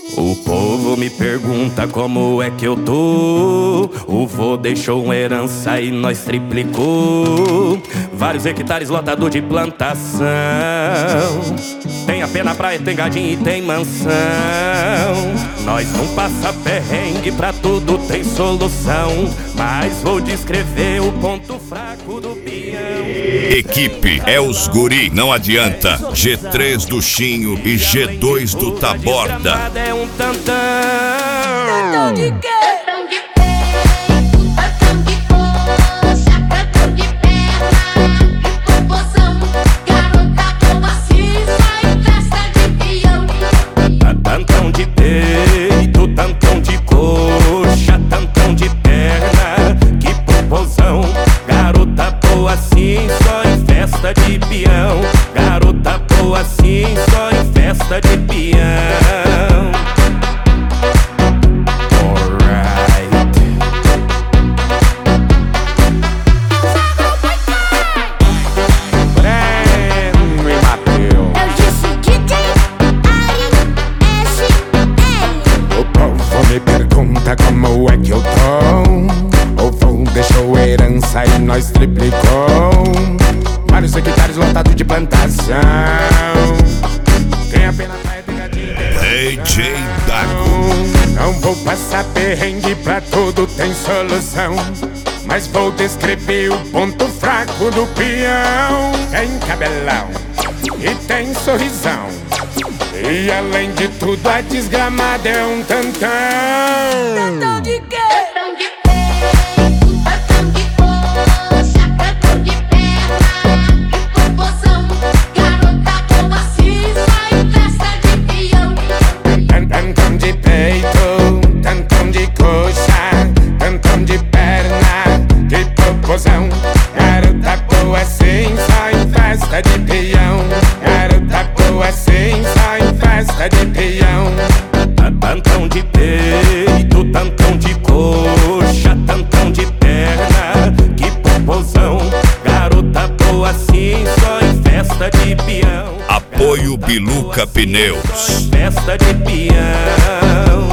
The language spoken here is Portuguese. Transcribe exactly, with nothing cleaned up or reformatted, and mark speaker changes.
Speaker 1: O povo me pergunta como é que eu tô. O vô deixou uma herança e nós triplicou. Vários hectares lotado de plantação. Tem a pena praia, tem gadinho e tem mansão. Nós não passa perrengue, pra tudo tem solução. Mas vou descrever o ponto fraco do peão.
Speaker 2: Equipe é os guri, não adianta. G três do Chinho e G dois do Taborda.
Speaker 1: É um tantão.
Speaker 3: Tantão de quê?
Speaker 4: Tantão de peito, tantão de coxa, tantão de perna e popozão. Garota boa assim, só em festa de peão.
Speaker 1: Tantão de peito, tantão de coxa, tantão de perna, que popozão. Garota boa assim, só em festa de peão. Garota boa assim, só em festa de peão.
Speaker 5: Me pergunta como é que eu tô. O vô deixou herança e nós triplicou. Vários hectares lotados de plantação. Tem a pena pra educativa.
Speaker 2: D J Dago.
Speaker 5: Não vou passar perrengue, pra tudo tem solução. Mas vou descrever o ponto fraco do peão. Tem cabelão e tem sorrisão. E além de tudo a desgramada é um tantão.
Speaker 3: Tantão de quê?
Speaker 4: Tantão de peito, tantão de coxa, tantão de perna e popozão. Garota boa assim, só em festa de peão.
Speaker 5: Tantão de peito, tantão de coxa, tantão de perna, de popozão. Garota boa assim, só em festa de peão. Garota boa assim, só em festa de peão.
Speaker 1: Tantão de peito, tantão de coxa, tantão de perna, que popozão. Garota boa assim, só em festa de peão.
Speaker 2: Apoio Biluca Pneus.
Speaker 1: Só em festa de peão.